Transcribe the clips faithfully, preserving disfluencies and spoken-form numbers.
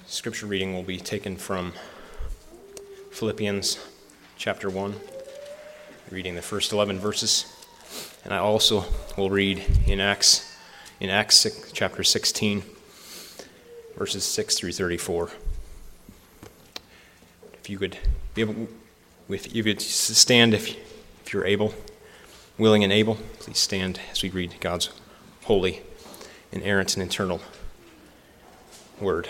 Scripture reading will be taken from Philippians chapter one, reading the first eleven verses. And I also will read in Acts, in Acts six, chapter sixteen, verses six through thirty-four. If you could be able, if you could stand, if if you're able, willing and able, please stand as we read God's holy, inerrant, and eternal word.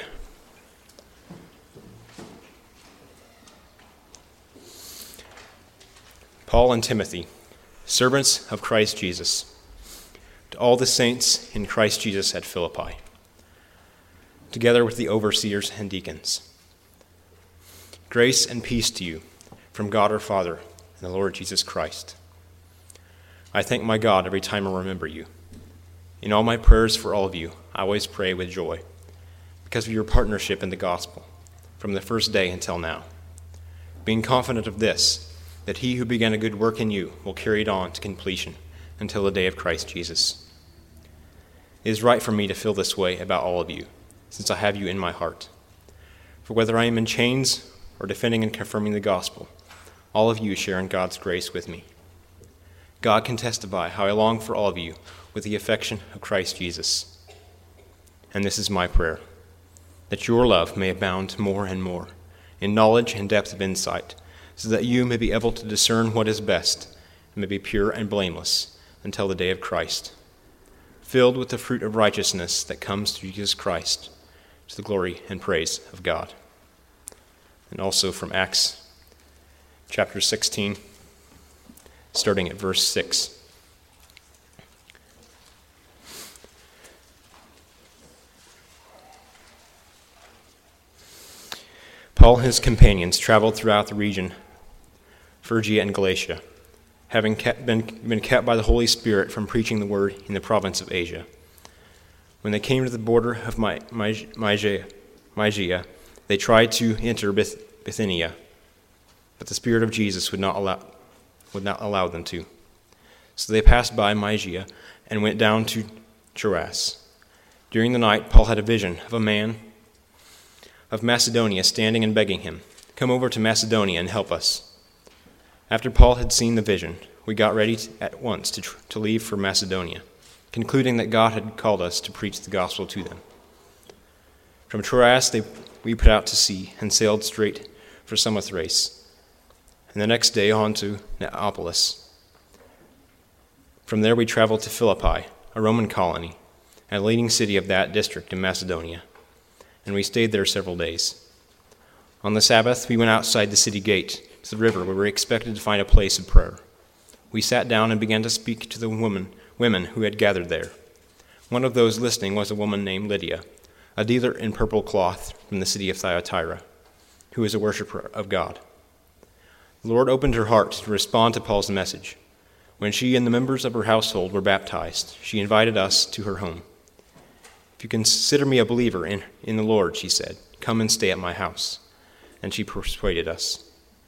Paul and Timothy, servants of Christ Jesus, to all the saints in Christ Jesus at Philippi, together with the overseers and deacons. Grace and peace to you from God our Father and the Lord Jesus Christ. I thank my God every time I remember you. In all my prayers for all of you, I always pray with joy because of your partnership in the gospel from the first day until now, being confident of this, that he who began a good work in you will carry it on to completion until the day of Christ Jesus. It is right for me to feel this way about all of you, since I have you in my heart. For whether I am in chains or defending and confirming the gospel, all of you share in God's grace with me. God can testify how I long for all of you with the affection of Christ Jesus. And this is my prayer, that your love may abound more and more in knowledge and depth of insight, so that you may be able to discern what is best and may be pure and blameless until the day of Christ, filled with the fruit of righteousness that comes through Jesus Christ, to the glory and praise of God. And also from Acts chapter sixteen, starting at verse six. Paul and his companions traveled throughout the region, Phrygia and Galatia, having kept, been, been kept by the Holy Spirit from preaching the word in the province of Asia. When they came to the border of My, My, Mysia, Mysia, they tried to enter Bith, Bithynia, but the Spirit of Jesus would not allow would not allow them to. So they passed by Mysia and went down to Troas. During the night, Paul had a vision of a man of Macedonia standing and begging him, "Come over to Macedonia and help us." After Paul had seen the vision, we got ready to, at once to, tr- to leave for Macedonia, concluding that God had called us to preach the gospel to them. From Troas, they, we put out to sea and sailed straight for Samothrace, and the next day on to Neapolis. From there we traveled to Philippi, a Roman colony, and a leading city of that district in Macedonia, and we stayed there several days. On the Sabbath, we went outside the city gate to the river where we expected to find a place of prayer. We sat down and began to speak to the woman, women who had gathered there. One of those listening was a woman named Lydia, a dealer in purple cloth from the city of Thyatira, who is a worshiper of God. The Lord opened her heart to respond to Paul's message. When she and the members of her household were baptized, she invited us to her home. "If you consider me a believer in, in the Lord," she said, "come and stay at my house." And she persuaded us.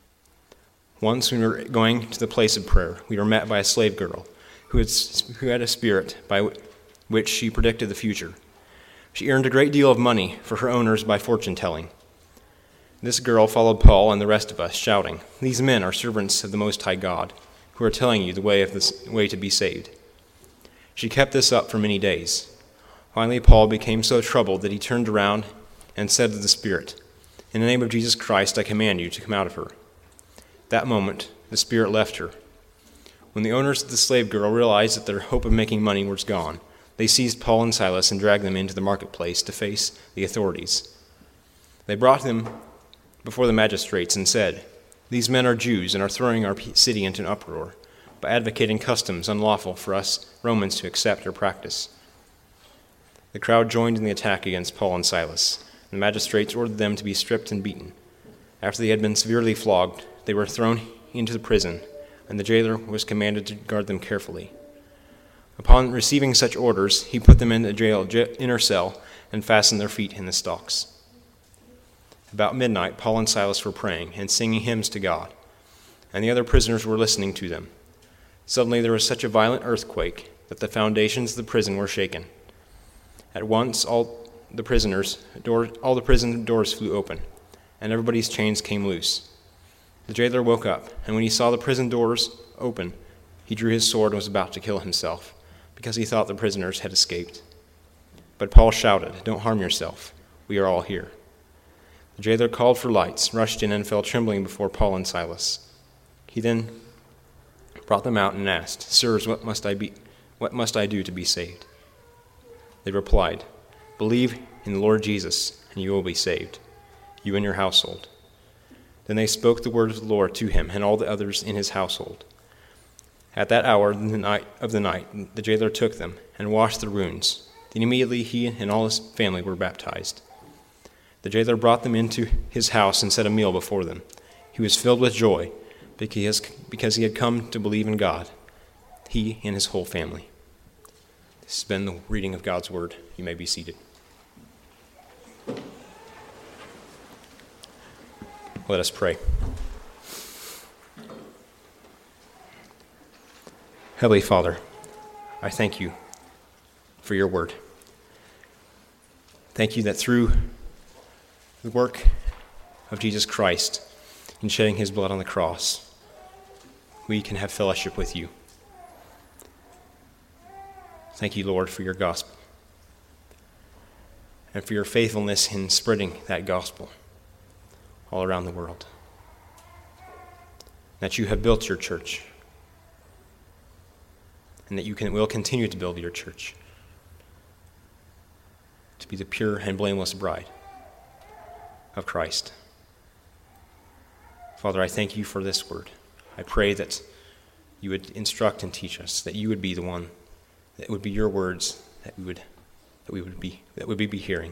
Once when we were going to the place of prayer, we were met by a slave girl who had, who had a spirit by which she predicted the future. She earned a great deal of money for her owners by fortune-telling. This girl followed Paul and the rest of us, shouting, "These men are servants of the Most High God, who are telling you the way of this way to be saved." She kept this up for many days. Finally, Paul became so troubled that he turned around and said to the spirit, "In the name of Jesus Christ, I command you to come out of her." That moment, the spirit left her. When the owners of the slave girl realized that their hope of making money was gone, they seized Paul and Silas and dragged them into the marketplace to face the authorities. They brought them before the magistrates and said, "These men are Jews and are throwing our city into an uproar by advocating customs unlawful for us Romans to accept or practice." The crowd joined in the attack against Paul and Silas. The magistrates ordered them to be stripped and beaten. After they had been severely flogged, they were thrown into the prison, and the jailer was commanded to guard them carefully. Upon receiving such orders, he put them in the jail inner cell and fastened their feet in the stocks. About midnight, Paul and Silas were praying and singing hymns to God, and the other prisoners were listening to them. Suddenly there was such a violent earthquake that the foundations of the prison were shaken. At once all the prisoners, door, all the prison doors flew open, and everybody's chains came loose. The jailer woke up, and when he saw the prison doors open, he drew his sword and was about to kill himself, because he thought the prisoners had escaped. But Paul shouted, "Don't harm yourself. We are all here." The jailer called for lights, rushed in, and fell trembling before Paul and Silas. He then brought them out and asked, "Sirs, what must I be? What must I do to be saved?" They replied, "Believe in the Lord Jesus, and you will be saved, you and your household." Then they spoke the word of the Lord to him and all the others in his household. At that hour in the night of the night, the jailer took them and washed their wounds. Then immediately he and all his family were baptized. The jailer brought them into his house and set a meal before them. He was filled with joy because, because he had come to believe in God, he and his whole family. This has been the reading of God's word. You may be seated. Let us pray. Heavenly Father, I thank you for your word. Thank you that through the work of Jesus Christ in shedding his blood on the cross, we can have fellowship with you. Thank you, Lord, for your gospel and for your faithfulness in spreading that gospel all around the world. That you have built your church and that you can will continue to build your church to be the pure and blameless bride of Christ. Father, I thank you for this word. I pray that you would instruct and teach us, that you would be the one, that it would be your words that we would that we would be that would we be hearing.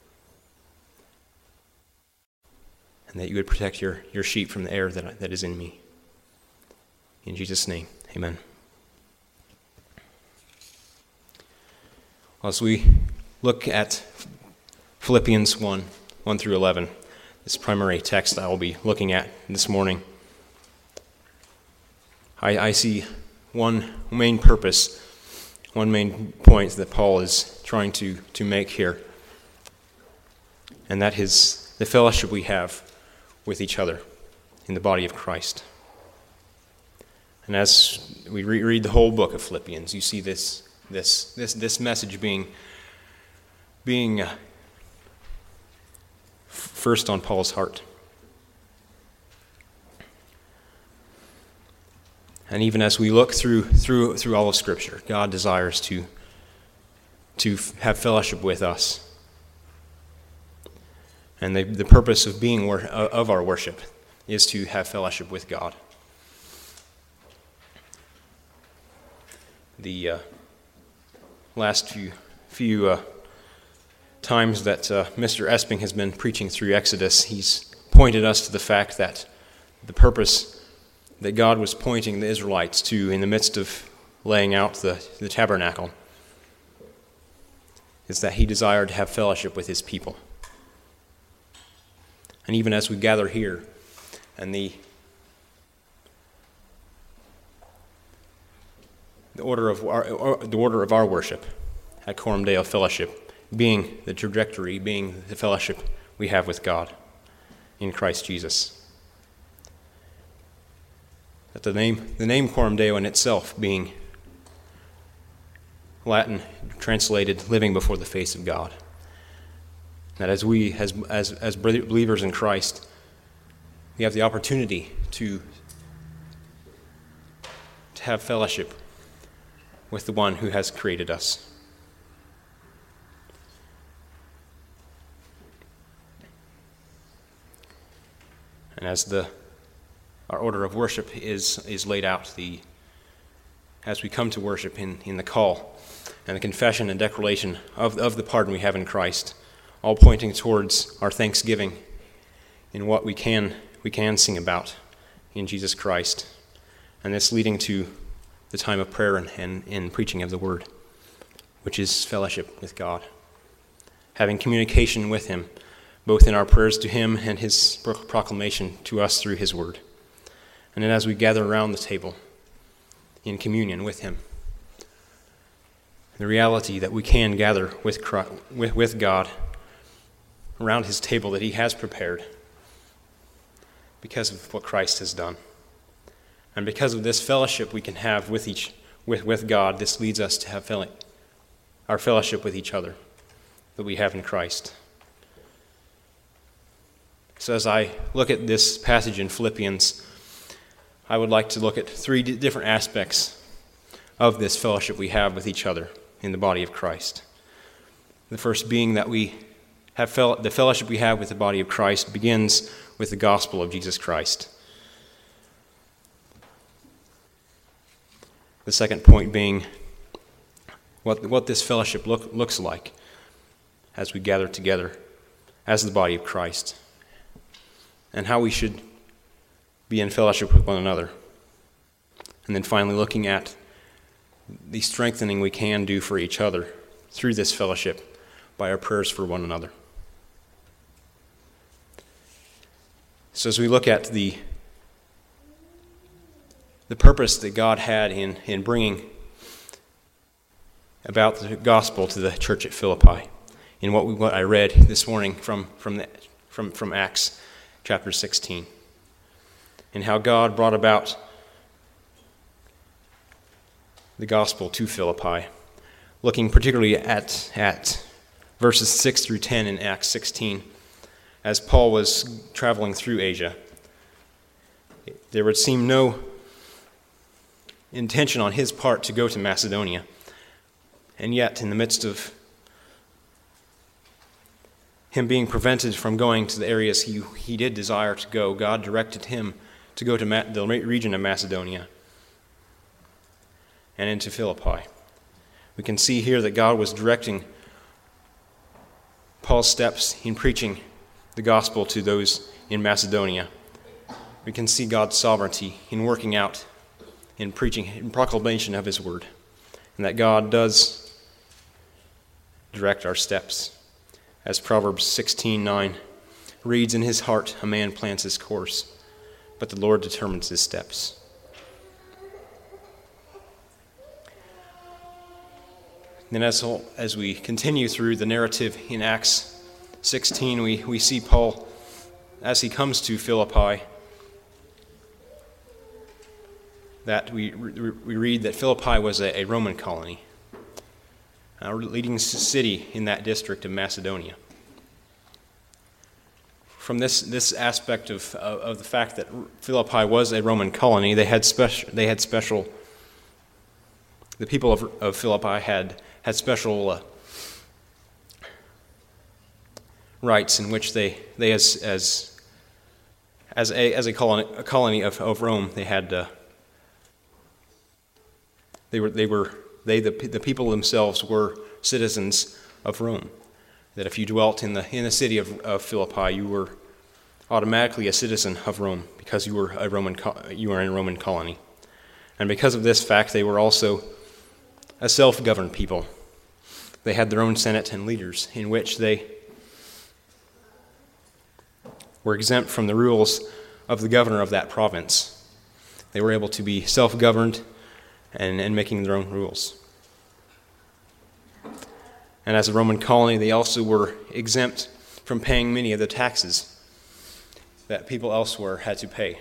And that you would protect your, your sheep from the error that, that is in me. In Jesus' name, amen. As we look at Philippians one, one through eleven, this primary text I will be looking at this morning, I, I see one main purpose, one main point that Paul is trying to, to make here, and that is the fellowship we have with each other in the body of Christ. And as we re- read the whole book of Philippians, you see this this this this message being being uh, first on Paul's heart. And even as we look through through through all of Scripture, God desires to to have fellowship with us. And the, the purpose of being of our worship is to have fellowship with God. The uh, last few few uh, times that uh, Mister Esping has been preaching through Exodus, he's pointed us to the fact that the purpose that God was pointing the Israelites to in the midst of laying out the, the tabernacle is that he desired to have fellowship with his people. And even as we gather here, and the the order of our or the order of our worship at Coram Deo Fellowship being the trajectory, being the fellowship we have with God in Christ Jesus. That the name the name Coram Deo in itself being Latin translated living before the face of God. That as we, as as as believers in Christ, we have the opportunity to, to have fellowship with the one who has created us. And as the our order of worship is is laid out, the as we come to worship in, in the call and the confession and declaration of, of the pardon we have in Christ, all pointing towards our thanksgiving in what we can we can sing about in Jesus Christ, and this leading to the time of prayer and, and, and preaching of the word, which is fellowship with God, having communication with him, both in our prayers to him and his proclamation to us through his word. And then as we gather around the table in communion with him, the reality that we can gather with Christ, with, with God around his table that he has prepared because of what Christ has done. And because of this fellowship we can have with each with, with God, this leads us to have fellow, our fellowship with each other that we have in Christ. So as I look at this passage in Philippians, I would like to look at three d- different aspects of this fellowship we have with each other in the body of Christ. The first being that we have fel- the fellowship we have with the body of Christ begins with the gospel of Jesus Christ. The second point being what, what this fellowship look, looks like as we gather together as the body of Christ, and how we should be in fellowship with one another. And then finally looking at the strengthening we can do for each other through this fellowship by our prayers for one another. So as we look at the the purpose that God had in, in bringing about the gospel to the church at Philippi, in what we what I read this morning from from the, from from Acts chapter sixteen, and how God brought about the gospel to Philippi, looking particularly at at verses six through ten in Acts sixteen, as Paul was traveling through Asia. There would seem no intention on his part to go to Macedonia, and yet in the midst of him being prevented from going to the areas he, he did desire to go, God directed him to go to Ma- the region of Macedonia and into Philippi. We can see here that God was directing Paul's steps in preaching the gospel to those in Macedonia. We can see God's sovereignty in working out, in preaching, in proclamation of his word, and that God does direct our steps. As Proverbs sixteen nine reads, "In his heart a man plans his course, but the Lord determines his steps." Then as, as we continue through the narrative in Acts sixteen, we, we see Paul, as he comes to Philippi, that we, we read that Philippi was a, a Roman colony, a leading city in that district of Macedonia. From this, this aspect of, of, of the fact that Philippi was a Roman colony, they had special, they had special, the people of, of Philippi had, had special uh, rights in which they, they as, as, as a, as a colony, a colony of, of Rome, they had, uh, they were, they were, they, the, the people themselves were citizens of Rome. That if you dwelt in the in the city of, of Philippi, you were automatically a citizen of Rome because you were a Roman you were in a Roman colony, and because of this fact, they were also a self-governed people. They had their own senate and leaders, in which they were exempt from the rules of the governor of that province. They were able to be self-governed and, and making their own rules. And as a Roman colony, they also were exempt from paying many of the taxes that people elsewhere had to pay.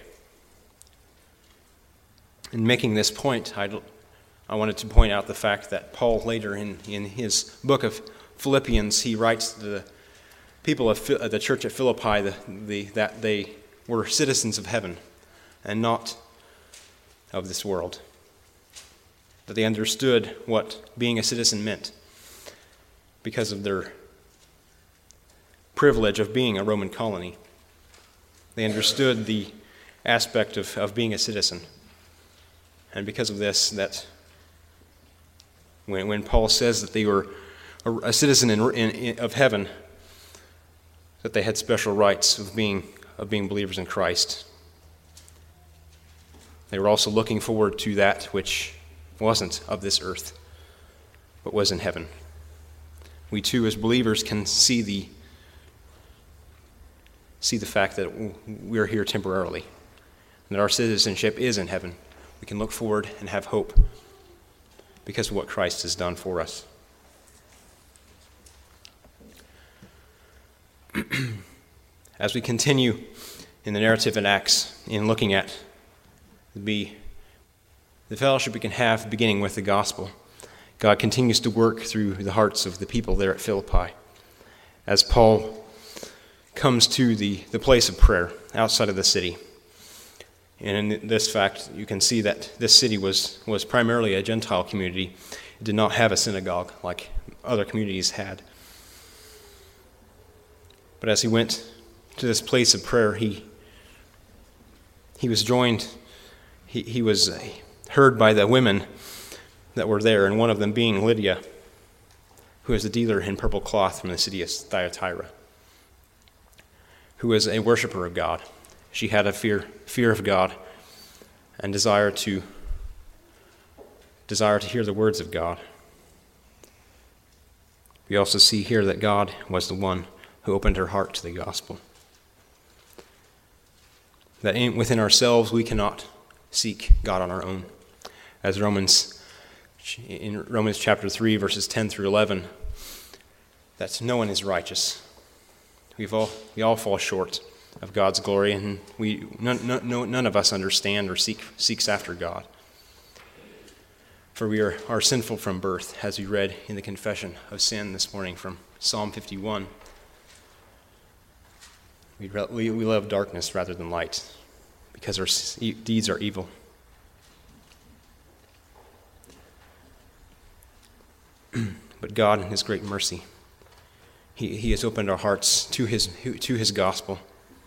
In making this point, I, I wanted to point out the fact that Paul later in, in his book of Philippians, he writes to the people of the church at Philippi the, the, that they were citizens of heaven and not of this world. That they understood what being a citizen meant, because of their privilege of being a Roman colony. They understood the aspect of, of being a citizen. And because of this, that when, when Paul says that they were a, a citizen in, in, in, of heaven, that they had special rights of being, of being believers in Christ. They were also looking forward to that which wasn't of this earth, but was in heaven. We too, as believers, can see the see the fact that we're here temporarily, and that our citizenship is in heaven. We can look forward and have hope because of what Christ has done for us. As we continue in the narrative in Acts, in looking at the, the fellowship we can have beginning with the gospel, God continues to work through the hearts of the people there at Philippi. As Paul comes to the, the place of prayer outside of the city. And in this fact, you can see that this city was, was primarily a Gentile community. It did not have a synagogue like other communities had. But as he went to this place of prayer, he he was joined, he, he was heard by the women that were there, and one of them being Lydia, who is a dealer in purple cloth from the city of Thyatira, who was a worshiper of God. She had a fear fear of God and desire to desire to hear the words of God. We also see here that God was the one who opened her heart to the gospel. That in, within ourselves we cannot seek God on our own. As Romans, in Romans chapter three, verses ten through eleven, that no one is righteous. We've all, we all fall short of God's glory, and we none, none, none of us understand or seek seeks after God. For we are, are sinful from birth, as we read in the confession of sin this morning from Psalm fifty-one. We, we, we love darkness rather than light, because our deeds are evil. But God, in his great mercy, he, he has opened our hearts to his, to his gospel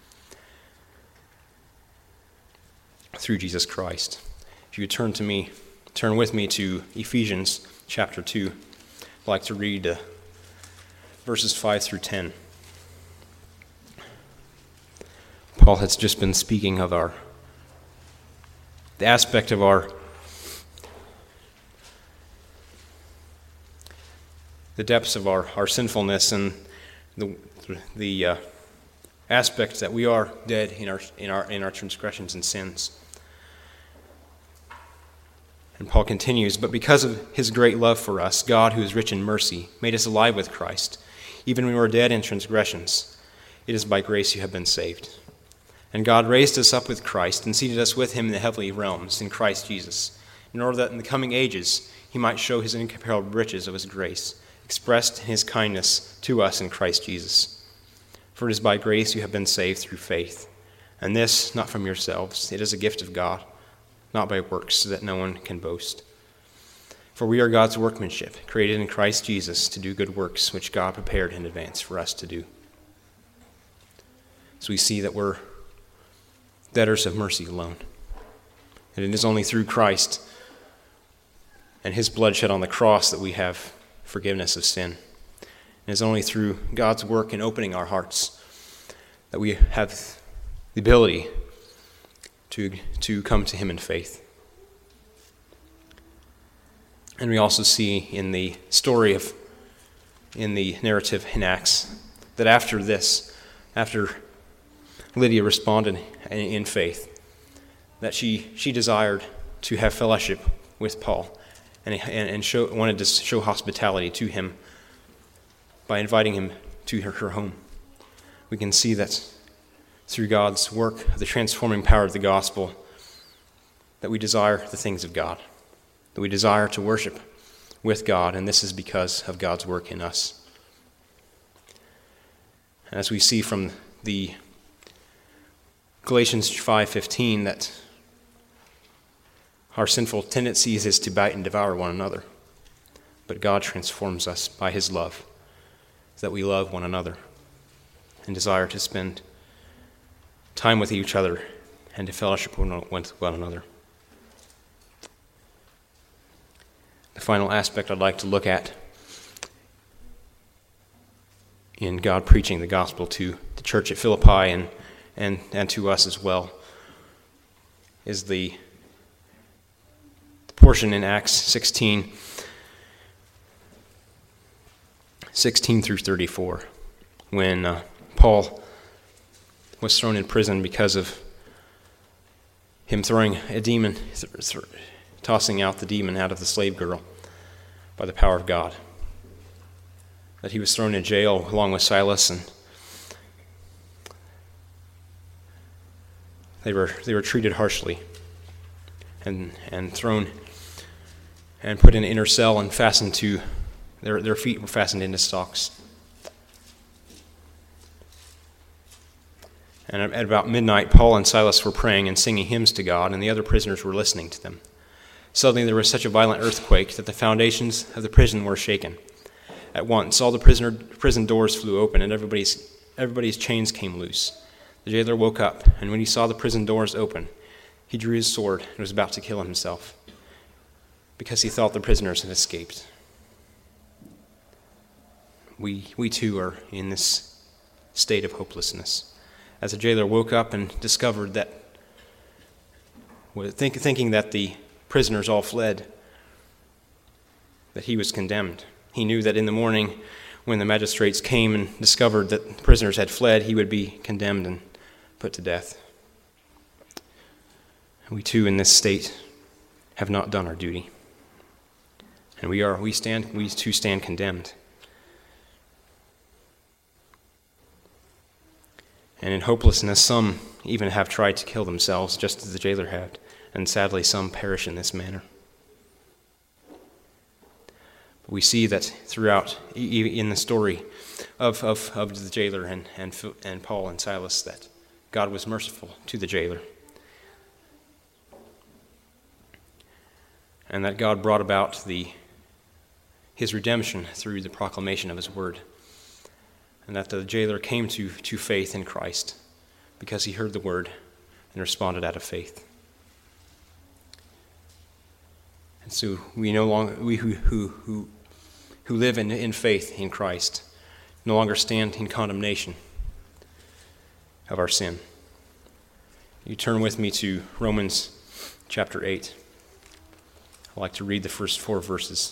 through Jesus Christ. If you would turn to me, turn with me to Ephesians chapter two. I'd like to read uh, verses five through ten. Paul has just been speaking of our, the aspect of our, the depths of our, our sinfulness, and the the uh, aspect that we are dead in our in our in our transgressions and sins. And Paul continues, but because of his great love for us, God, who is rich in mercy, made us alive with Christ, even when we were dead in transgressions. It is by grace you have been saved. And God raised us up with Christ and seated us with him in the heavenly realms in Christ Jesus, in order that in the coming ages he might show his incomparable riches of his grace, expressed in his kindness to us in Christ Jesus. For it is by grace you have been saved through faith, and this not from yourselves. It is a gift of God, not by works, so that no one can boast. For we are God's workmanship, created in Christ Jesus to do good works, which God prepared in advance for us to do. So we see that we're debtors of mercy alone. And it is only through Christ and his blood shed on the cross that we have forgiveness of sin. It is only through God's work in opening our hearts that we have the ability to, to come to him in faith. And we also see in the story of, in the narrative in Acts, that after this, after Lydia responded in faith, that she, she desired to have fellowship with Paul and, and, and show, wanted to show hospitality to him by inviting him to her, her home. We can see that through God's work, the transforming power of the gospel, that we desire the things of God, that we desire to worship with God, and this is because of God's work in us. And as we see from the Galatians five fifteen, that our sinful tendencies is to bite and devour one another, but God transforms us by his love, so that we love one another and desire to spend time with each other and to fellowship with one another. The final aspect I'd like to look at in God preaching the gospel to the church at Philippi and, and, and to us as well is the, the portion in Acts sixteen, sixteen through thirty-four, when uh, Paul was thrown in prison because of him throwing a demon, th- th- tossing out the demon out of the slave girl by the power of God. That he was thrown in jail along with Silas, and they were they were treated harshly and and thrown and put in an inner cell and fastened to their their feet were fastened into stocks. And at about midnight, Paul and Silas were praying and singing hymns to God, and the other prisoners were listening to them. Suddenly there was such a violent earthquake that the foundations of the prison were shaken. At once, all the prisoner, prison doors flew open, and everybody's, everybody's chains came loose. The jailer woke up, and when he saw the prison doors open, he drew his sword and was about to kill himself, because he thought the prisoners had escaped. We, we too are in this state of hopelessness. As the jailer woke up and discovered that, think, thinking that the prisoners all fled, that he was condemned. He knew that in the morning, when the magistrates came and discovered that the prisoners had fled, he would be condemned and put to death. We too, in this state, have not done our duty, and we are we stand we too stand condemned. And in hopelessness, some even have tried to kill themselves, just as the jailer had, and sadly some perish in this manner. But we see that throughout, in the story of, of, of the jailer and, and, and Paul and Silas, that God was merciful to the jailer. And that God brought about the his redemption through the proclamation of his word. And that the jailer came to, to faith in Christ because he heard the word and responded out of faith. And so we no longer we who who who, who live in, in faith in Christ no longer stand in condemnation of our sin. You turn with me to Romans chapter eight. I'd like to read the first four verses.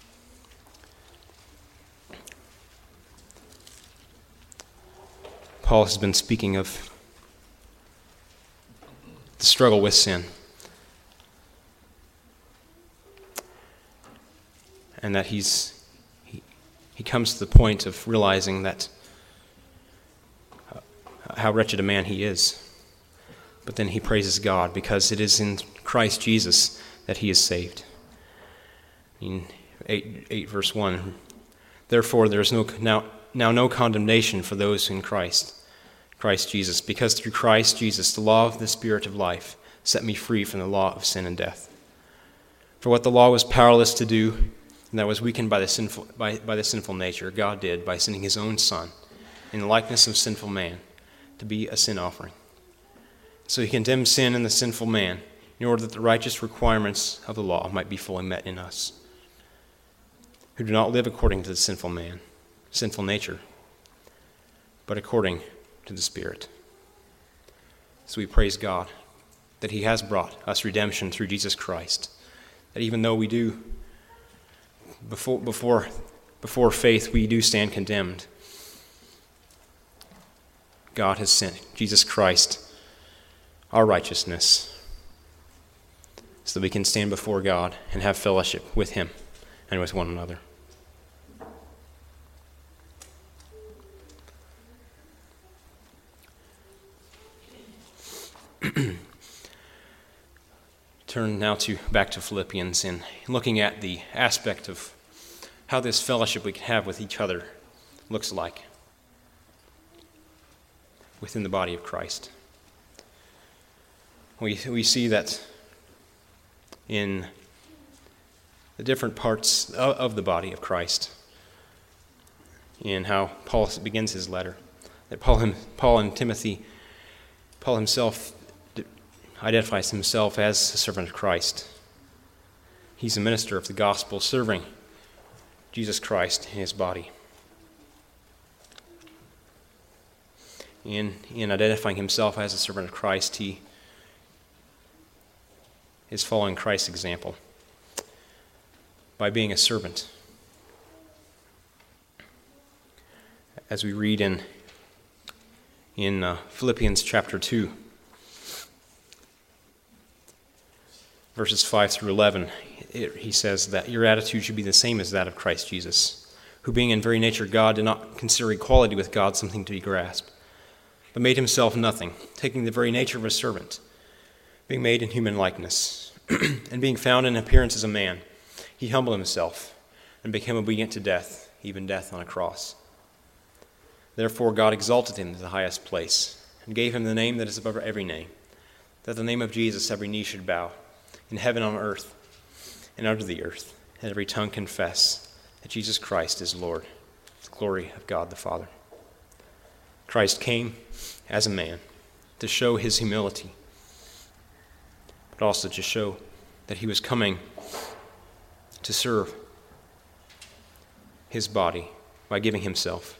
Paul has been speaking of the struggle with sin, and that he's he, he comes to the point of realizing that uh, how wretched a man he is. But then he praises God because it is in Christ Jesus that he is saved. In eight, eight verse one, therefore there is no now now no condemnation for those in Christ. Christ Jesus, because through Christ Jesus, the law of the Spirit of life set me free from the law of sin and death. For what the law was powerless to do, and that was weakened by the sinful by, by the sinful nature, God did by sending his own Son in the likeness of sinful man to be a sin offering. So he condemned sin in the sinful man in order that the righteous requirements of the law might be fully met in us, who do not live according to the sinful man, sinful nature, but according to the Spirit. So we praise God that he has brought us redemption through Jesus Christ, that even though we do, before before before faith, we do stand condemned, God has sent Jesus Christ, our righteousness, so that we can stand before God and have fellowship with him and with one another. Turn now to back to Philippians and looking at the aspect of how this fellowship we can have with each other looks like within the body of Christ. We we see that in the different parts of, of the body of Christ, in how Paul begins his letter, that Paul him, Paul and Timothy, Paul himself identifies himself as a servant of Christ. He's a minister of the gospel, serving Jesus Christ in his body. In, in identifying himself as a servant of Christ, he is following Christ's example by being a servant. As we read in, in uh, Philippians chapter two, verses five through eleven, it, he says that your attitude should be the same as that of Christ Jesus, who being in very nature God did not consider equality with God something to be grasped, but made himself nothing, taking the very nature of a servant, being made in human likeness, and being found in appearance as a man, he humbled himself and became obedient to death, even death on a cross. Therefore God exalted him to the highest place, and gave him the name that is above every name, that at the name of Jesus every knee should bow, in heaven, on earth, and under the earth, and every tongue confess that Jesus Christ is Lord, to the glory of God the Father. Christ came as a man to show his humility, but also to show that he was coming to serve his body by giving himself.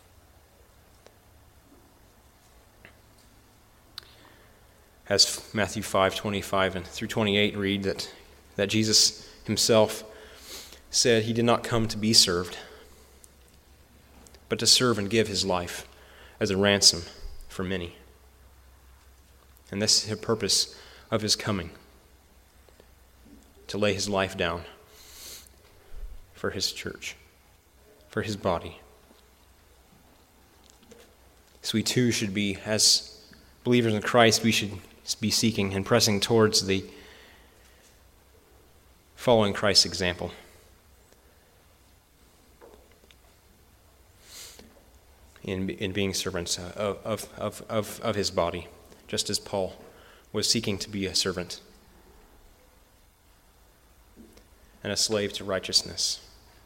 As Matthew five twenty-five and through twenty-eight read that, that Jesus himself said he did not come to be served, but to serve and give his life as a ransom for many. And this is the purpose of his coming, to lay his life down for his church, for his body. So we too should be, as believers in Christ, we should be seeking and pressing towards the following Christ's example. In, in being servants of, of, of, of, of his body, just as Paul was seeking to be a servant and a slave to righteousness.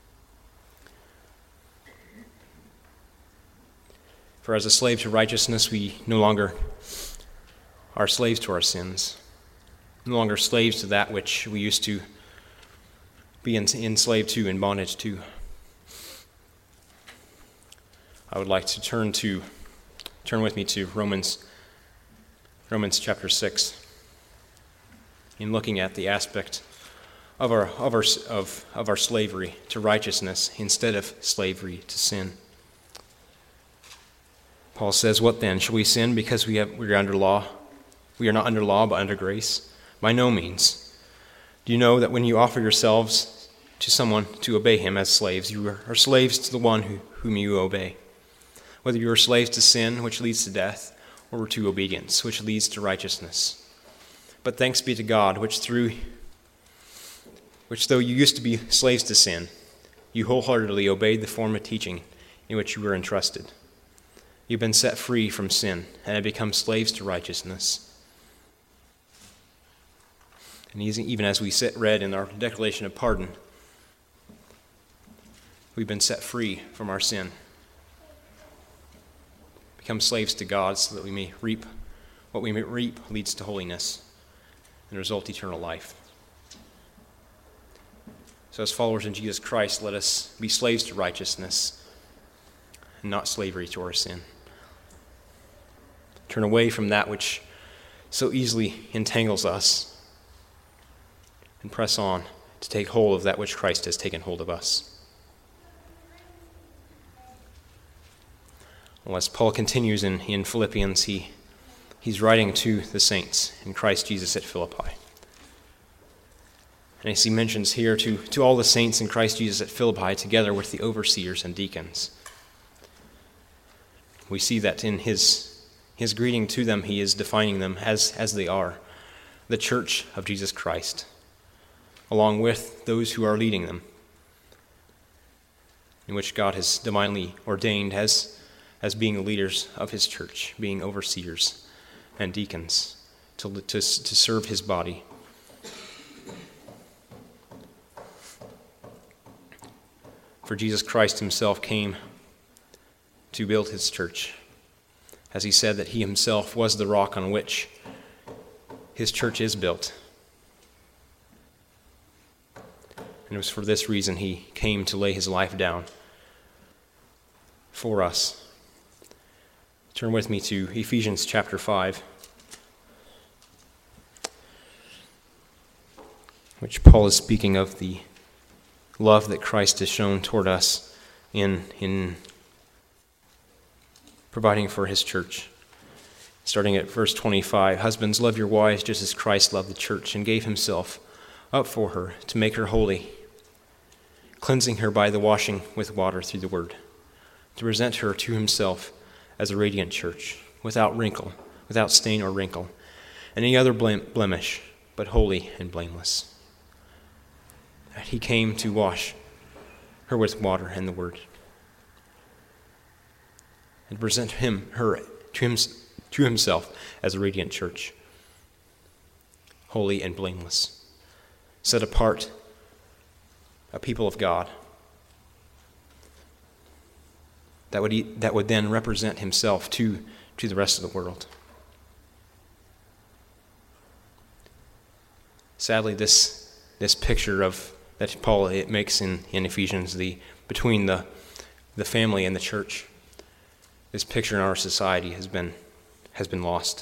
For as a slave to righteousness, we no longer are slaves to our sins, no longer slaves to that which we used to be enslaved to, in bondage to. I would like to turn to turn with me to Romans Romans chapter six, in looking at the aspect of our of our of, of our slavery to righteousness instead of slavery to sin. Paul says, "What then? Shall we sin because we have we are under law? We are not under law, but under grace? By no means. Do you know that when you offer yourselves to someone to obey him as slaves, you are slaves to the one who, whom you obey? Whether you are slaves to sin, which leads to death, or to obedience, which leads to righteousness. But thanks be to God, which through which though you used to be slaves to sin, you wholeheartedly obeyed the form of teaching in which you were entrusted. You've been set free from sin and have become slaves to righteousness." And even as we read in our declaration of pardon, we've been set free from our sin, become slaves to God so that we may reap what we may reap leads to holiness and result eternal life. So as followers in Jesus Christ, let us be slaves to righteousness and not slavery to our sin. Turn away from that which so easily entangles us and press on to take hold of that which Christ has taken hold of us. Well, as Paul continues in, in Philippians, he, he's writing to the saints in Christ Jesus at Philippi. And as he mentions here, to, to all the saints in Christ Jesus at Philippi, together with the overseers and deacons. We see that in his, his greeting to them, he is defining them as, as they are, the church of Jesus Christ, along with those who are leading them, in which God has divinely ordained as as being the leaders of his church, being overseers and deacons to, to, to serve his body. For Jesus Christ himself came to build his church, as he said that he himself was the rock on which his church is built. And it was for this reason he came to lay his life down for us. Turn with me to Ephesians chapter five, which Paul is speaking of the love that Christ has shown toward us in, in providing for his church. Starting at verse twenty-five, "Husbands, love your wives just as Christ loved the church and gave himself up for her to make her holy, cleansing her by the washing with water through the word, to present her to himself as a radiant church, without wrinkle, without stain or wrinkle, any other blemish, but holy and blameless. That he came to wash her with water and the word, and present him, her, to, him, to himself as a radiant church, holy and blameless, set apart, a people of God, that would, that would then represent himself to, to the rest of the world. Sadly, this, this picture of that Paul it makes in, in Ephesians, the between the, the family and the church, this picture in our society has been has been lost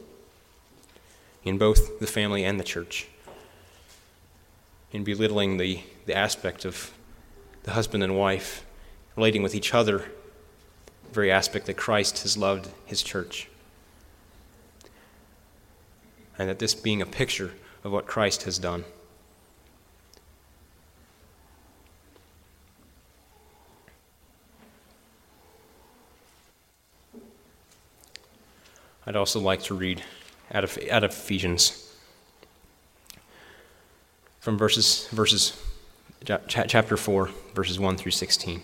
in both the family and the church, in belittling the, the aspect of the husband and wife relating with each other, the very aspect that Christ has loved his church, and that this being a picture of what Christ has done. I'd also like to read out of, out of Ephesians from verses, verses chapter four, verses one through sixteen.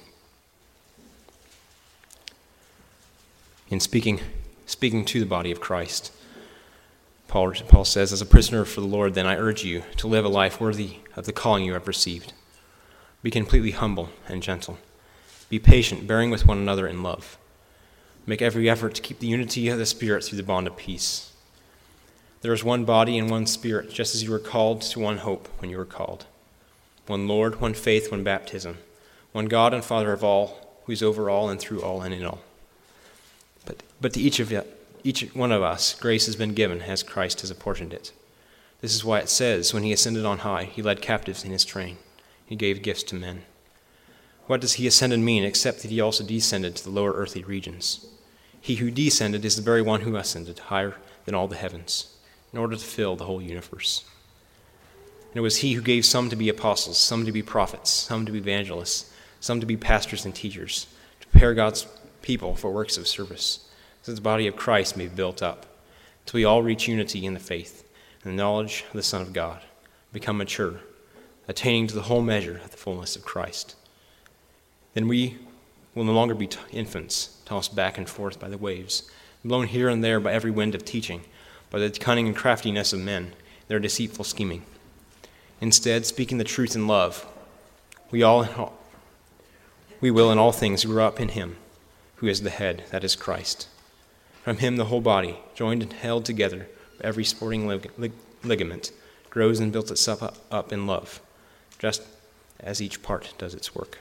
In speaking, speaking to the body of Christ, Paul, Paul says, "As a prisoner for the Lord, then I urge you to live a life worthy of the calling you have received. Be completely humble and gentle. Be patient, bearing with one another in love. Make every effort to keep the unity of the Spirit through the bond of peace. There is one body and one Spirit, just as you were called to one hope when you were called. One Lord, one faith, one baptism. One God and Father of all, who is over all and through all and in all. But, but to each of you, each one of us, grace has been given as Christ has apportioned it. This is why it says, when he ascended on high, he led captives in his train. He gave gifts to men. What does he ascended mean, except that he also descended to the lower earthly regions? He who descended is the very one who ascended higher than all the heavens, in order to fill the whole universe. And it was he who gave some to be apostles, some to be prophets, some to be evangelists, some to be pastors and teachers, to prepare God's people for works of service, so that the body of Christ may be built up, till we all reach unity in the faith and the knowledge of the Son of God, become mature, attaining to the whole measure of the fullness of Christ. Then we will no longer be t- infants, tossed back and forth by the waves, blown here and there by every wind of teaching, by the cunning and craftiness of men, their deceitful scheming. Instead, speaking the truth in love, we all we will in all things grow up in him, who is the head, that is Christ. From him the whole body, joined and held together by every sporting lig- lig- ligament, grows and builds itself up, up in love, just as each part does its work."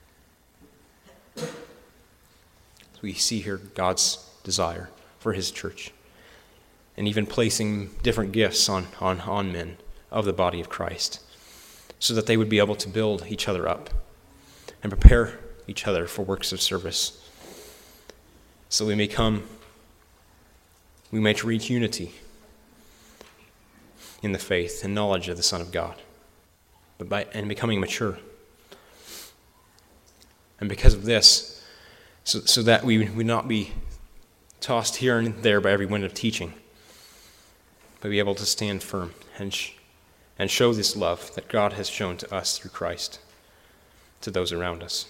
We see here God's desire for his church, and even placing different gifts on, on, on men of the body of Christ, so that they would be able to build each other up and prepare each other for works of service, so we may come, we may reach unity in the faith and knowledge of the Son of God, but by and becoming mature. And because of this, so, so that we would not be tossed here and there by every wind of teaching, but be able to stand firm and sh- and show this love that God has shown to us through Christ to those around us.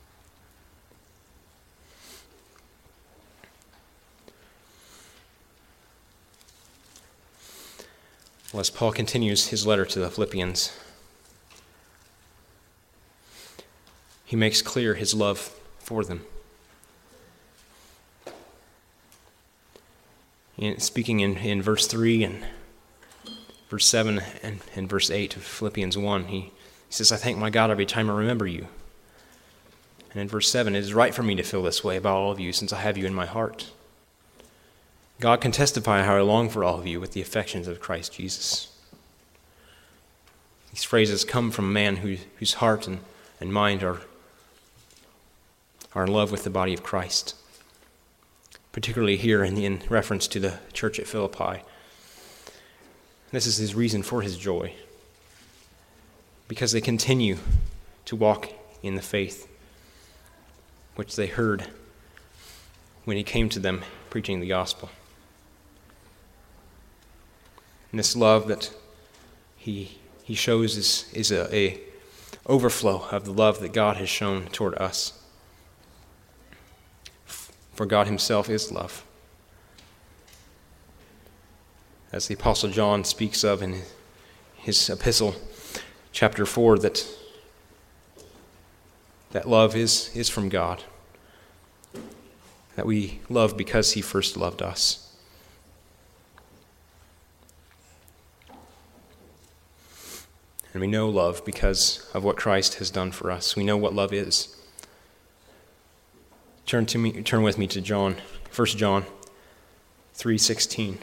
Well, as Paul continues his letter to the Philippians, he makes clear his love for them. In, speaking in, in verse three and verse seven and, and verse eight of Philippians one, he, he says, "I thank my God every time I remember you." And in verse seven, "It is right for me to feel this way about all of you, since I have you in my heart. God can testify how I long for all of you with the affections of Christ Jesus." These phrases come from a man who, whose heart and, and mind are, are in love with the body of Christ, particularly here in, in reference to the church at Philippi. This is his reason for his joy, because they continue to walk in the faith which they heard when he came to them preaching the gospel. And this love that he he shows is, is a, a overflow of the love that God has shown toward us. For God himself is love. As the Apostle John speaks of in his epistle, chapter four, that, that love is, is from God. That we love because he first loved us. And we know love because of what Christ has done for us. We know what love is. Turn to me, turn with me to John, First John three sixteen.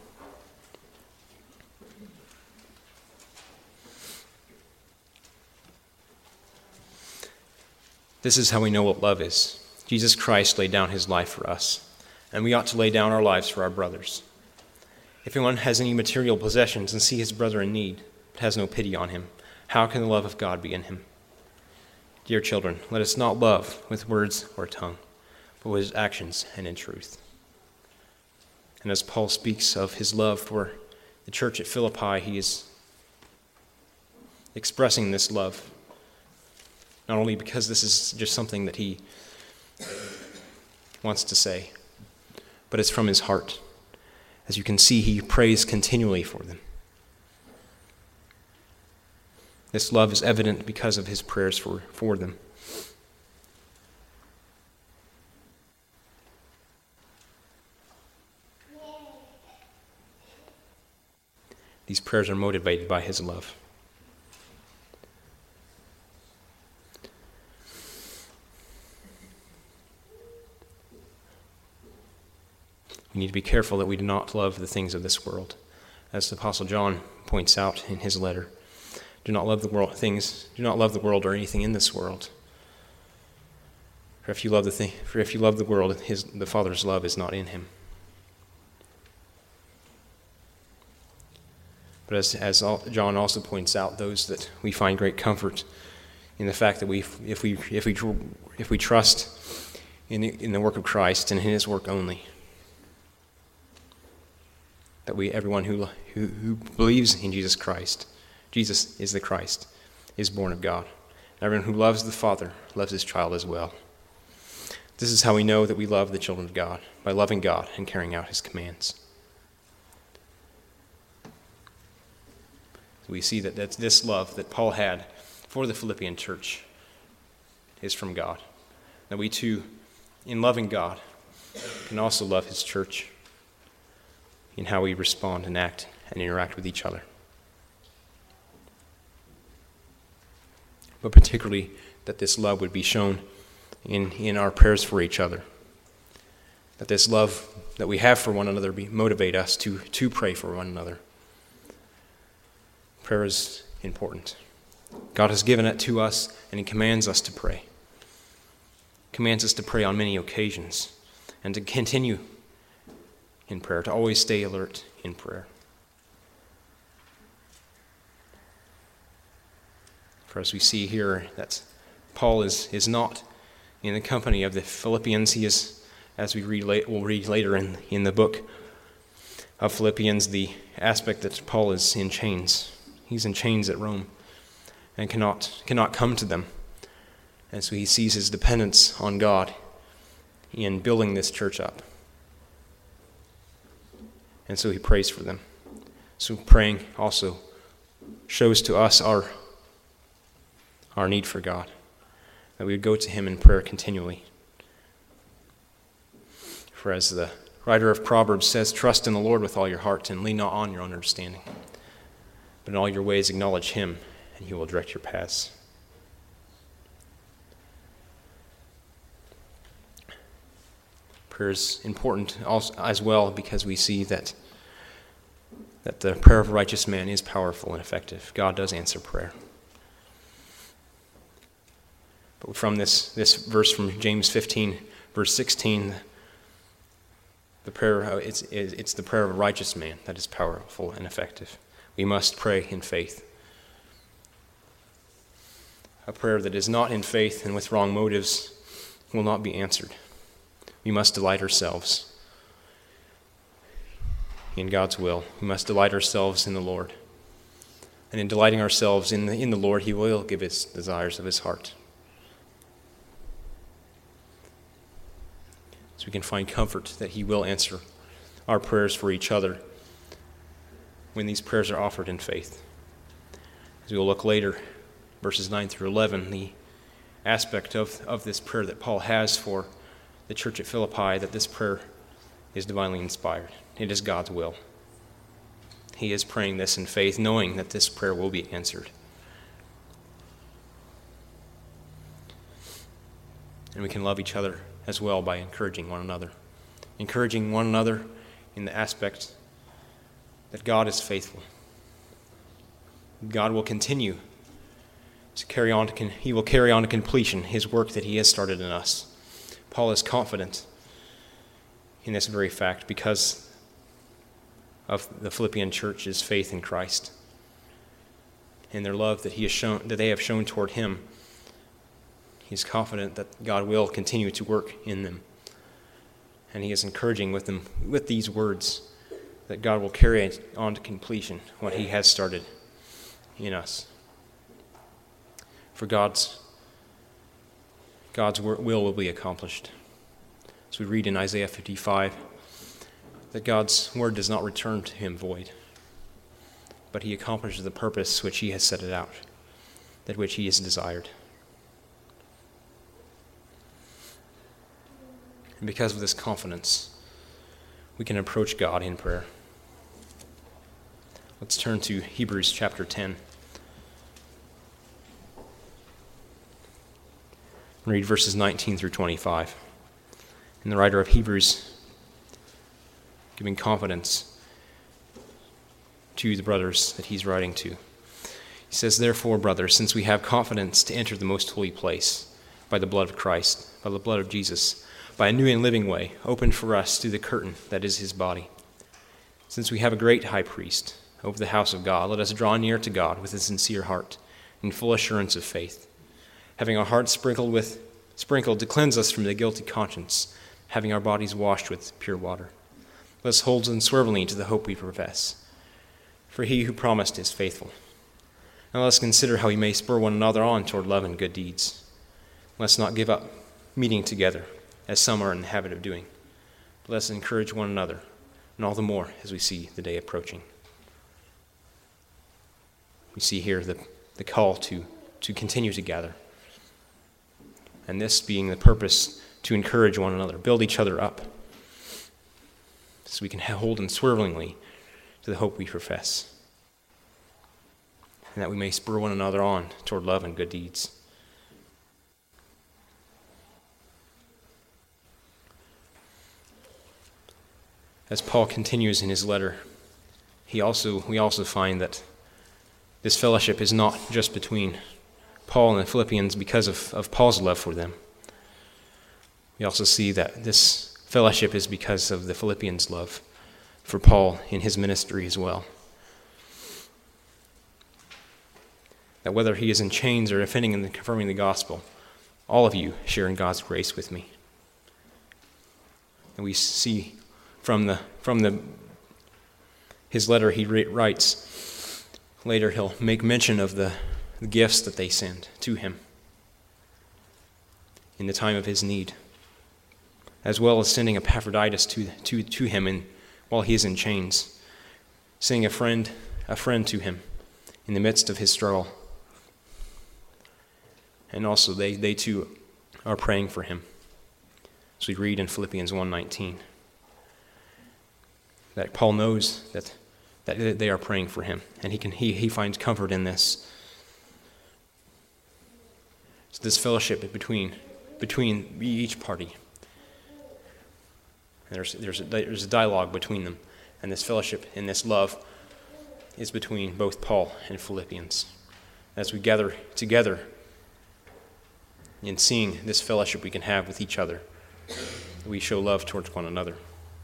This is how we know what love is. Jesus Christ laid down his life for us, and we ought to lay down our lives for our brothers. If anyone has any material possessions and see his brother in need, but has no pity on him, how can the love of God be in him? Dear children, let us not love with words or tongue, but with actions and in truth. And as Paul speaks of his love for the church at Philippi, he is expressing this love, not only because this is just something that he wants to say, but it's from his heart. As you can see, he prays continually for them. This love is evident because of his prayers for, for them. These prayers are motivated by his love. We need to be careful that we do not love the things of this world. As the Apostle John points out in his letter, do not love the world things, do not love the world or anything in this world. For if you love the thing, for if you love the world, his the Father's love is not in him. But as as John also points out, those that we find great comfort in the fact that we if we if we if we trust in the, in the work of Christ and in his work only, that we everyone who who, who believes in Jesus Christ, Jesus is the Christ, is born of God. Everyone who loves the Father loves his child as well. This is how we know that we love the children of God, by loving God and carrying out his commands. We see that that's this love that Paul had for the Philippian church is from God. That we too, in loving God, can also love his church in how we respond and act and interact with each other. But particularly that this love would be shown in, in our prayers for each other. That this love that we have for one another be, motivate us to, to pray for one another. Prayer is important. God has given it to us, and he commands us to pray. Commands us to pray on many occasions, and to continue in prayer, to always stay alert in prayer. For as we see here, that Paul is, is not in the company of the Philippians. He is, as we read late, we'll read later in, in the book of Philippians, the aspect that Paul is in chains. He's in chains at Rome and cannot cannot come to them. And so he sees his dependence on God in building this church up. And so he prays for them. So praying also shows to us our our need for God, that we would go to him in prayer continually. For as the writer of Proverbs says, trust in the Lord with all your heart and lean not on your own understanding, but in all your ways acknowledge him, and he will direct your paths. Prayer is important also, as well, because we see that, that the prayer of a righteous man is powerful and effective. God does answer prayer. But from this, this verse from James fifteen, verse sixteen, the prayer it's it's the prayer of a righteous man that is powerful and effective. We must pray in faith. A prayer that is not in faith and with wrong motives will not be answered. We must delight ourselves in God's will. We must delight ourselves in the Lord. And in delighting ourselves in the, in the Lord, he will give us desires of his heart. So we can find comfort that he will answer our prayers for each other when these prayers are offered in faith. As we will look later, verses nine through eleven, the aspect of, of this prayer that Paul has for the church at Philippi, that this prayer is divinely inspired. It is God's will. He is praying this in faith, knowing that this prayer will be answered. And we can love each other as well by encouraging one another. Encouraging one another in the aspect that God is faithful. God will continue to carry on to, he will carry on to completion his work that he has started in us. Paul is confident in this very fact because of the Philippian church's faith in Christ and their love that he has shown, that they have shown toward him. He is confident that God will continue to work in them. And he is encouraging with them with these words that God will carry on to completion what he has started in us. For God's God's will will be accomplished. As we read in Isaiah fifty-five, that God's word does not return to him void, but he accomplishes the purpose which he has set it out, that which he has desired. And because of this confidence, we can approach God in prayer. Let's turn to Hebrews chapter ten. Read verses nineteen through twenty-five. And the writer of Hebrews, giving confidence to the brothers that he's writing to. He says, "Therefore, brothers, since we have confidence to enter the most holy place by the blood of Christ, by the blood of Jesus, by a new and living way, opened for us through the curtain that is his body. Since we have a great high priest over the house of God, let us draw near to God with a sincere heart, in full assurance of faith, having our hearts sprinkled with sprinkled to cleanse us from the guilty conscience, having our bodies washed with pure water. Let us hold unswervingly to the hope we profess. For he who promised is faithful. Now let us consider how we may spur one another on toward love and good deeds. Let us not give up meeting together, as some are in the habit of doing, but let us encourage one another, and all the more as we see the day approaching." We see here the, the call to, to continue to gather. And this being the purpose to encourage one another, build each other up, so we can hold unswervingly to the hope we profess, and that we may spur one another on toward love and good deeds. As Paul continues in his letter, he also we also find that this fellowship is not just between Paul and the Philippians because of, of Paul's love for them. We also see that this fellowship is because of the Philippians' love for Paul in his ministry as well. That whether he is in chains or defending and confirming the gospel, all of you share in God's grace with me. And we see from the from the his letter he writes, later he'll make mention of the the gifts that they send to him in the time of his need, as well as sending Epaphroditus to to, to him in, while he is in chains, sending a friend a friend to him in the midst of his struggle. And also they, they too are praying for him. So we read in Philippians one nineteen that Paul knows that, that they are praying for him, and he can he, he finds comfort in this. So this fellowship between between each party. And there's there's a, there's a dialogue between them, and this fellowship and this love is between both Paul and Philippians. As we gather together in seeing this fellowship we can have with each other, we show love towards one another.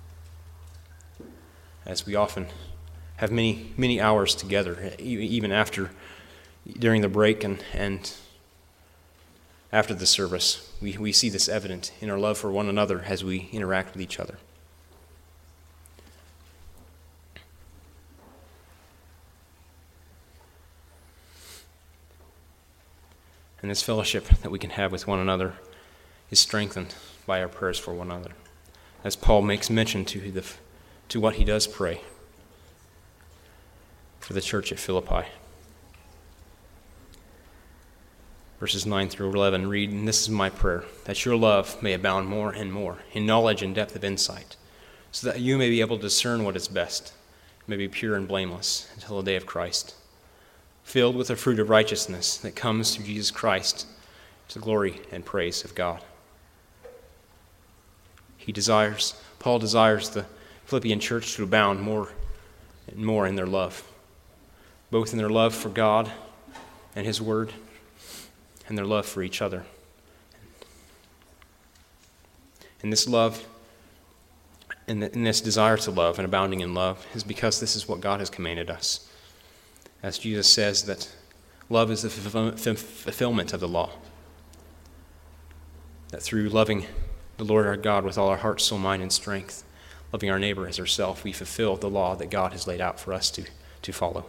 As we often have many many hours together, even after during the break and and. After the service, we, we see this evident in our love for one another as we interact with each other. And this fellowship that we can have with one another is strengthened by our prayers for one another. As Paul makes mention to, the, to what he does pray for the church at Philippi. Verses nine through eleven read, "And this is my prayer, that your love may abound more and more in knowledge and depth of insight, so that you may be able to discern what is best, may be pure and blameless until the day of Christ, filled with the fruit of righteousness that comes through Jesus Christ to the glory and praise of God." He desires, Paul desires the Philippian church to abound more and more in their love, both in their love for God and His Word, and their love for each other. And this love, and this desire to love and abounding in love is because this is what God has commanded us. As Jesus says that love is the fulfillment of the law. That through loving the Lord our God with all our heart, soul, mind, and strength, loving our neighbor as ourselves, we fulfill the law that God has laid out for us to, to follow.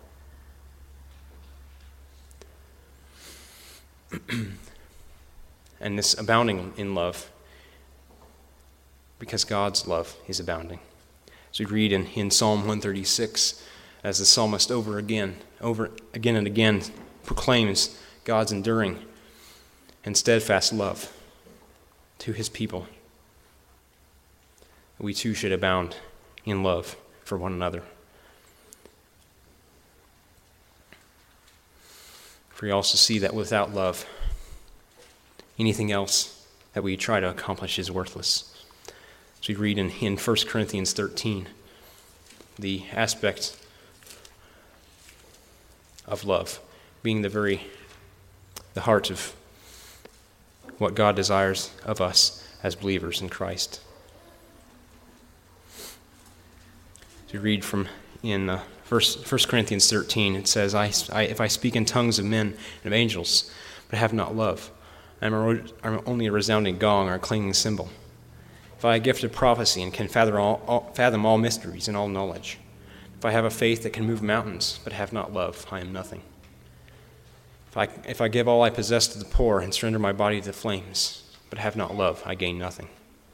And this abounding in love, because God's love is abounding. As we read in, in Psalm one thirty-six, as the psalmist over again, over again and again proclaims God's enduring and steadfast love to his people, we too should abound in love for one another. For we also see that without love, anything else that we try to accomplish is worthless. As we read in, in First Corinthians thirteen, the aspect of love being the very, the heart of what God desires of us as believers in Christ. As we read from in uh, First Corinthians thirteen, it says, I, I, if I speak in tongues of men and of angels, but have not love, I am, a, I am only a resounding gong or a clanging cymbal. If I have a gift of prophecy and can fathom all, all, fathom all mysteries and all knowledge, if I have a faith that can move mountains, but have not love, I am nothing. If I, if I give all I possess to the poor and surrender my body to the flames, but have not love, I gain nothing.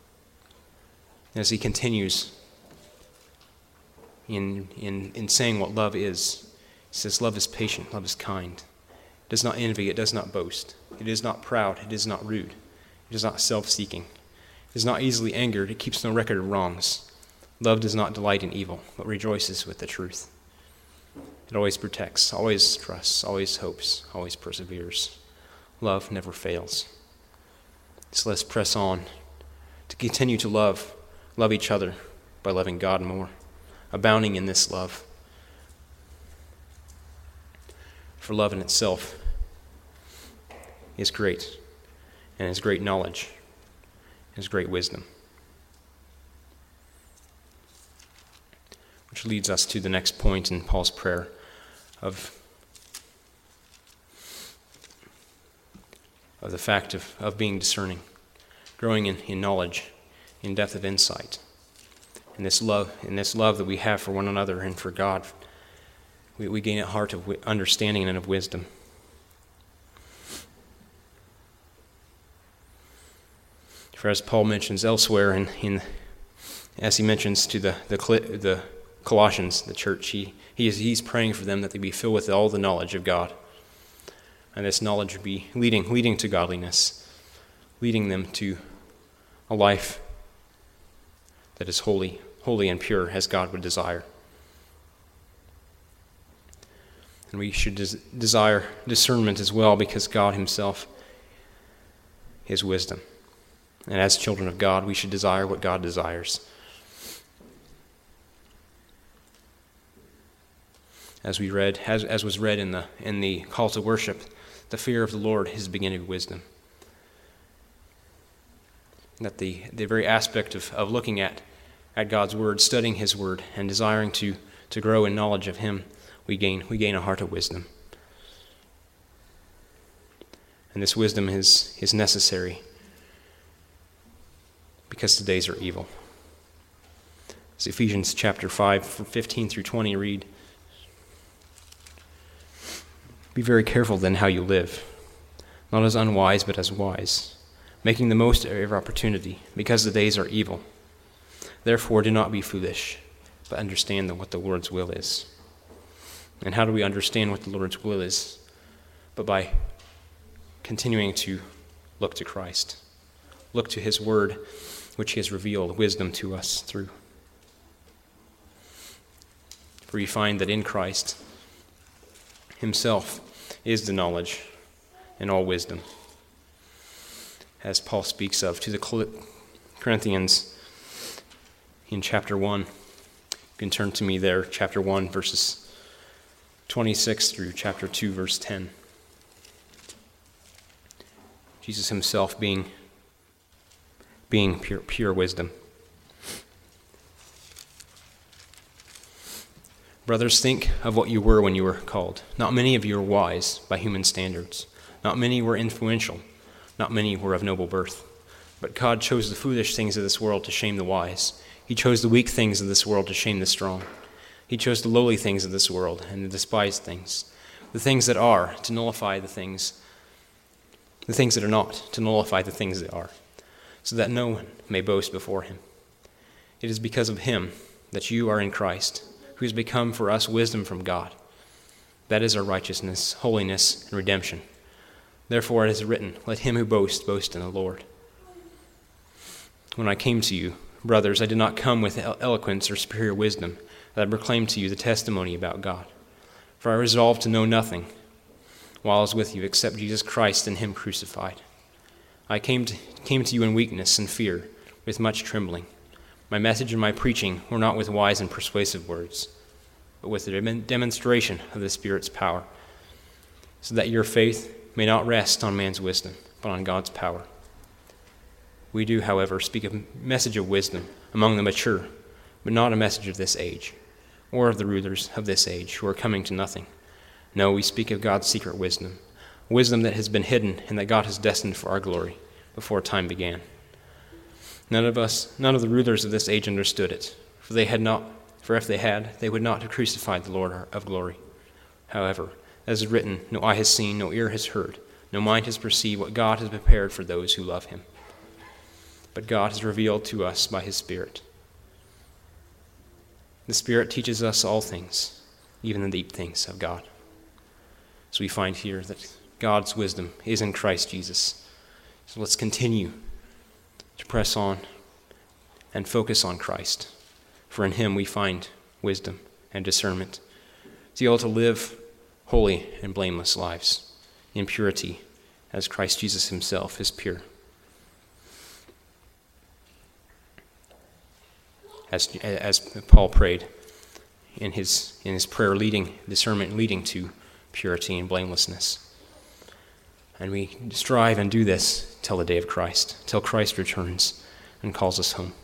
As he continues in, in, in saying what love is, he says, love is patient, love is kind. It does not envy, it does not boast. It is not proud, it is not rude. It is not self-seeking. It is not easily angered, it keeps no record of wrongs. Love does not delight in evil, but rejoices with the truth. It always protects, always trusts, always hopes, always perseveres. Love never fails. So let's press on to continue to love, love each other by loving God more, abounding in this love. For love in itself is great, and is great knowledge, is great wisdom. Which leads us to the next point in Paul's prayer of, of the fact of, of being discerning, growing in, in knowledge, in depth of insight. In this love, in this love that we have for one another and for God, we, we gain a heart of understanding and of wisdom. For as Paul mentions elsewhere, in, in as he mentions to the the, the Colossians, the church, he, he is, he's praying for them that they be filled with all the knowledge of God. And this knowledge would be leading, leading to godliness, leading them to a life that is holy, holy and pure as God would desire. And we should des- desire discernment as well, because God himself is wisdom. And as children of God, we should desire what God desires. As we read, as, as was read in the in the call to worship, the fear of the Lord is the beginning of wisdom. That the, the very aspect of, of looking at, at God's word, studying his word, and desiring to, to grow in knowledge of him, we gain we gain a heart of wisdom. And this wisdom is, is necessary because the days are evil. As Ephesians chapter five, fifteen through twenty read, be very careful then how you live, not as unwise, but as wise, making the most of every opportunity, because the days are evil. Therefore, do not be foolish, but understand what the Lord's will is. And how do we understand what the Lord's will is? But by continuing to look to Christ, look to his word, which he has revealed wisdom to us through. For you find that in Christ himself is the knowledge and all wisdom, as Paul speaks of to the Corinthians in chapter one. You can turn to me there, chapter one, verses twenty-six through chapter two, verse ten. Jesus himself being, being pure, pure wisdom. Brothers, think of what you were when you were called. Not many of you are wise by human standards. Not many were influential. Not many were of noble birth. But God chose the foolish things of this world to shame the wise. He chose the weak things of this world to shame the strong. He chose the lowly things of this world and the despised things, the things that are, to nullify the things, the things that are not, to nullify the things that are, so that no one may boast before him. It is because of him that you are in Christ, who has become for us wisdom from God. That is our righteousness, holiness, and redemption. Therefore it is written, let him who boasts boast in the Lord. When I came to you, brothers, I did not come with eloquence or superior wisdom, that I proclaimed to you the testimony about God. For I resolved to know nothing while I was with you except Jesus Christ and him crucified. I came to, came to you in weakness and fear, with much trembling. My message and my preaching were not with wise and persuasive words, but with the demonstration of the Spirit's power, so that your faith may not rest on man's wisdom, but on God's power. We do, however, speak a message of wisdom among the mature, but not a message of this age, or of the rulers of this age who are coming to nothing. No, we speak of God's secret wisdom, wisdom that has been hidden and that God has destined for our glory before time began. None of us, none of the rulers of this age understood it, for they had not, for if they had, they would not have crucified the Lord of glory. However, as is written, no eye has seen, no ear has heard, no mind has perceived what God has prepared for those who love him. But God has revealed to us by his Spirit. The Spirit teaches us all things, even the deep things of God. So we find here that God's wisdom is in Christ Jesus. So let's continue to press on and focus on Christ, for in him we find wisdom and discernment, to be able to live holy and blameless lives in purity, as Christ Jesus himself is pure. As, as Paul prayed in his, in his prayer, leading discernment, leading to purity and blamelessness. And we strive and do this till the day of Christ, till Christ returns and calls us home.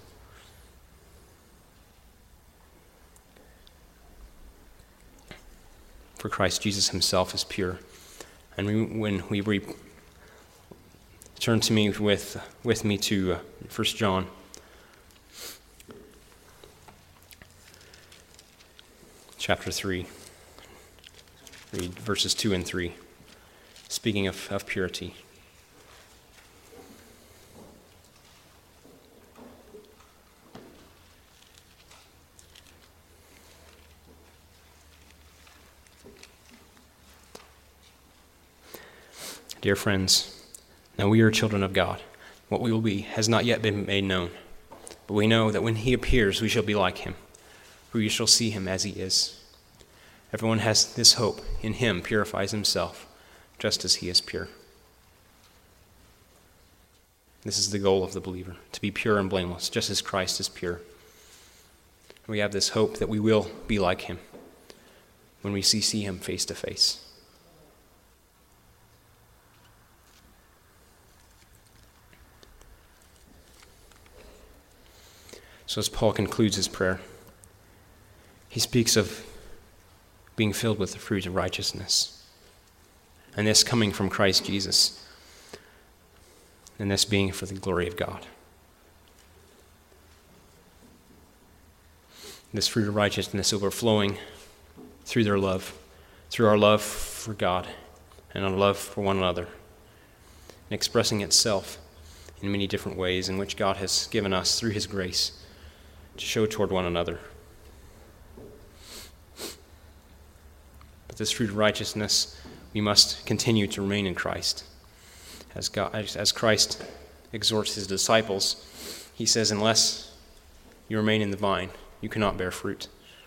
For Christ Jesus himself is pure. And we, when we re- turn to me with, with me to uh, First John, chapter three, read verses two and three, speaking of, of purity. Dear friends, now we are children of God. What we will be has not yet been made known, but we know that when he appears, we shall be like him, for we shall see him as he is. Everyone has this hope in him, purifies himself, just as he is pure. This is the goal of the believer, to be pure and blameless, just as Christ is pure. We have this hope that we will be like him when we see, see him face to face. So as Paul concludes his prayer, he speaks of being filled with the fruit of righteousness, and this coming from Christ Jesus, and this being for the glory of God. This fruit of righteousness overflowing through their love, through our love for God and our love for one another, and expressing itself in many different ways in which God has given us through his grace to show toward one another. But this fruit of righteousness, we must continue to remain in Christ. As God, as Christ exhorts his disciples, he says, unless you remain in the vine, you cannot bear fruit.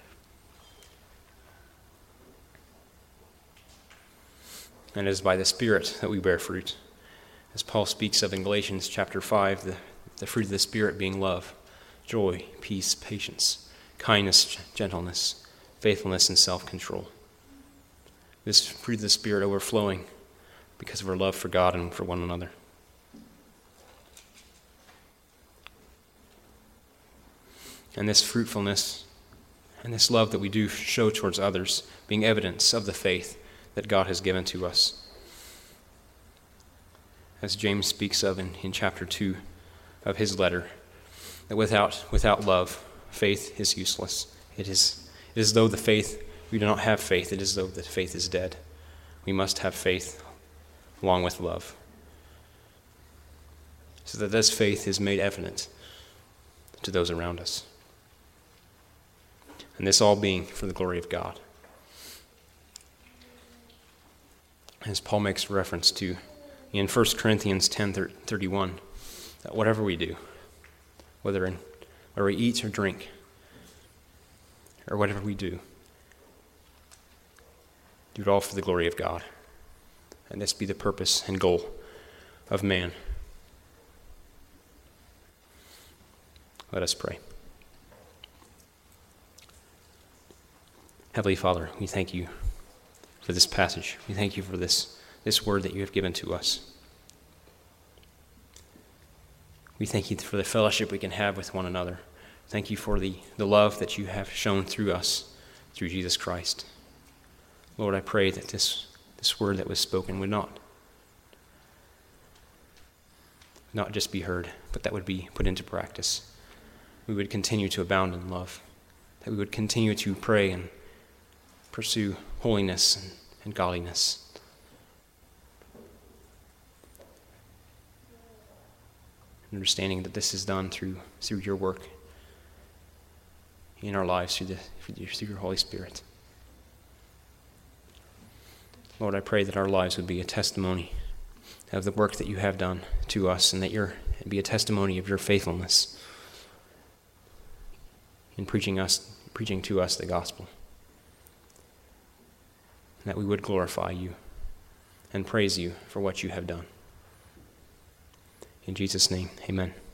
And it is by the Spirit that we bear fruit. As Paul speaks of in Galatians chapter five, the, the fruit of the Spirit being love, joy, peace, patience, kindness, gentleness, faithfulness, and self-control. This fruit of the Spirit overflowing because of our love for God and for one another. And this fruitfulness and this love that we do show towards others being evidence of the faith that God has given to us. As James speaks of in, in chapter two of his letter, that without without love, faith is useless. It is, it is as though the faith, we do not have faith, it is as though the faith is dead. We must have faith along with love, so that this faith is made evident to those around us. And this all being for the glory of God. As Paul makes reference to in First Corinthians ten thirty-one, that whatever we do, whether in whether we eat or drink, or whatever we do, do it all for the glory of God. And this be the purpose and goal of man. Let us pray. Heavenly Father, we thank you for this passage. We thank you for this, this word that you have given to us. We thank you for the fellowship we can have with one another. Thank you for the, the love that you have shown through us, through Jesus Christ. Lord, I pray that this, this word that was spoken would not, not just be heard, but that would be put into practice. We would continue to abound in love, that we would continue to pray and pursue holiness and, and godliness. Understanding that this is done through through your work in our lives, through, the, through your Holy Spirit. Lord, I pray that our lives would be a testimony of the work that you have done to us, and that your it'd be a testimony of your faithfulness in preaching us, preaching to us the gospel. And that we would glorify you and praise you for what you have done. In Jesus' name, amen.